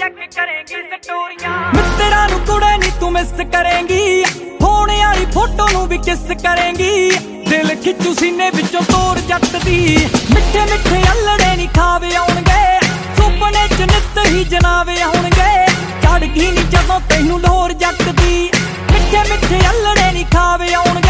Check करेंगी स्टोरियां। मित्तरां नूं कुड़े नी तू मिस करेंगी, होने वाली फोटो नूं भी किस करेंगी। दिल खिच्चू सीने विचों तोड़ जट दी, मिठे मिठे अल्लड़े नी खावे आउणगे, सुपने च नित ही जनावे आउणगे। चढ़ गई नी जदों तैनूं लोर जट दी, मिठे मिठे अल्लड़े नी खावे आउणगे।